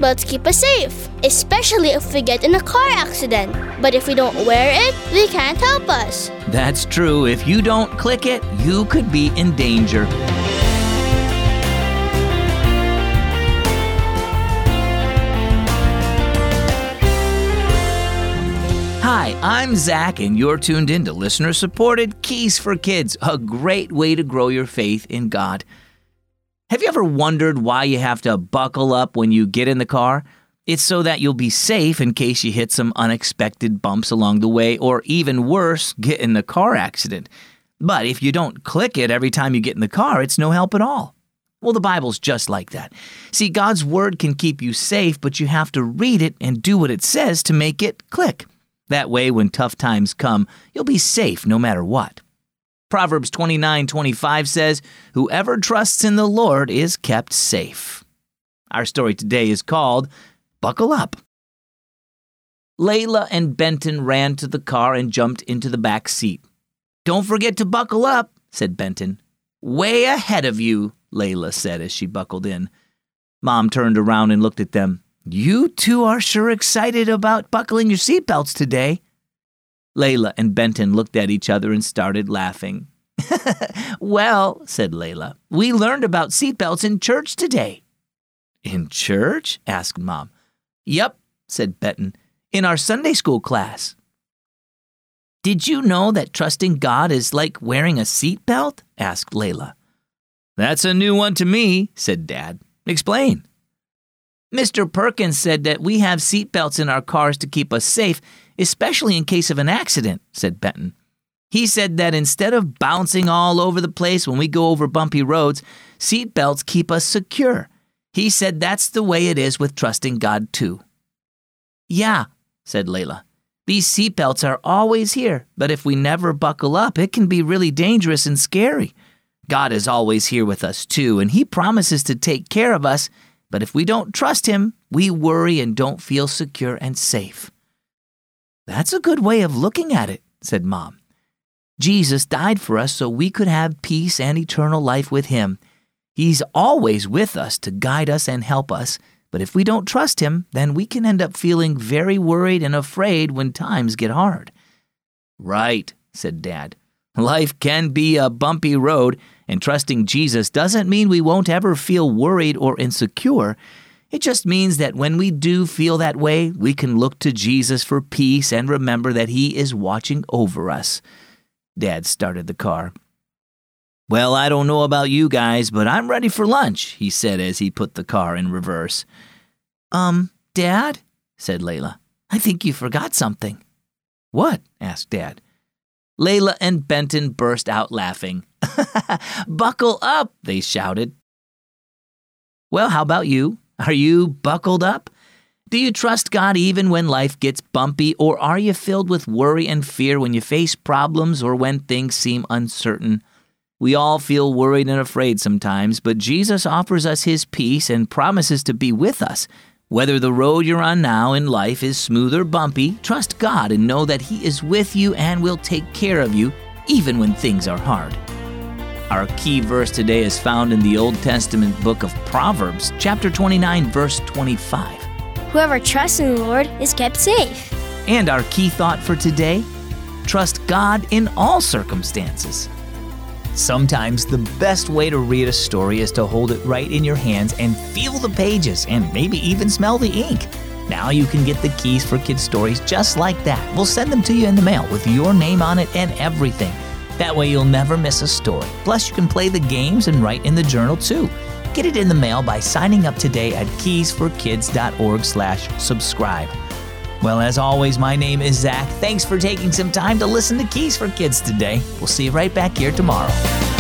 seatbelts keep us safe, especially if we get in a car accident. But if we don't wear it, they can't help us. That's true. If you don't click it, you could be in danger. Hi, I'm Zach, and you're tuned in to listener-supported Keys for Kids, a great way to grow your faith in God. Have you ever wondered why you have to buckle up when you get in the car? It's so that you'll be safe in case you hit some unexpected bumps along the way, or even worse, get in a car accident. But if you don't click it every time you get in the car, it's no help at all. Well, the Bible's just like that. See, God's Word can keep you safe, but you have to read it and do what it says to make it click. That way, when tough times come, you'll be safe no matter what. Proverbs 29:25 says, "Whoever trusts in the Lord is kept safe." Our story today is called Buckle Up. Layla and Benton ran to the car and jumped into the back seat. "Don't forget to buckle up," said Benton. "Way ahead of you," Layla said as she buckled in. Mom turned around and looked at them. "You two are sure excited about buckling your seatbelts today." Layla and Benton looked at each other and started laughing. "Well," said Layla, "we learned about seatbelts in church today." "In church?" asked Mom. "Yep," said Benton, "in our Sunday school class." "Did you know that trusting God is like wearing a seatbelt?" asked Layla. "That's a new one to me," said Dad. "Explain." "Mr. Perkins said that we have seatbelts in our cars to keep us safe, especially in case of an accident," said Benton. "He said that instead of bouncing all over the place when we go over bumpy roads, seatbelts keep us secure. He said that's the way it is with trusting God too." "Yeah," said Layla. "These seatbelts are always here, but if we never buckle up, it can be really dangerous and scary. God is always here with us too, and He promises to take care of us. But if we don't trust Him, we worry and don't feel secure and safe." "That's a good way of looking at it," said Mom. "Jesus died for us so we could have peace and eternal life with Him. He's always with us to guide us and help us. But if we don't trust Him, then we can end up feeling very worried and afraid when times get hard." "Right," said Dad. "Life can be a bumpy road, and trusting Jesus doesn't mean we won't ever feel worried or insecure. It just means that when we do feel that way, we can look to Jesus for peace and remember that He is watching over us." Dad started the car. "Well, I don't know about you guys, but I'm ready for lunch," he said as he put the car in reverse. Dad," said Layla, "I think you forgot something." "What?" asked Dad. Layla and Benton burst out laughing. "Buckle up," they shouted. Well, how about you? Are you buckled up? Do you trust God even when life gets bumpy, or are you filled with worry and fear when you face problems or when things seem uncertain? We all feel worried and afraid sometimes, but Jesus offers us His peace and promises to be with us. Whether the road you're on now in life is smooth or bumpy, trust God and know that He is with you and will take care of you, even when things are hard. Our key verse today is found in the Old Testament book of Proverbs, chapter 29, verse 25. Whoever trusts in the Lord is kept safe. And our key thought for today, trust God in all circumstances. Sometimes the best way to read a story is to hold it right in your hands and feel the pages and maybe even smell the ink. Now you can get the Keys for Kids stories just like that. We'll send them to you in the mail with your name on it and everything. That way you'll never miss a story. Plus you can play the games and write in the journal too. Get it in the mail by signing up today at keysforkids.org/subscribe. Well, as always, my name is Zach. Thanks for taking some time to listen to Keys for Kids today. We'll see you right back here tomorrow.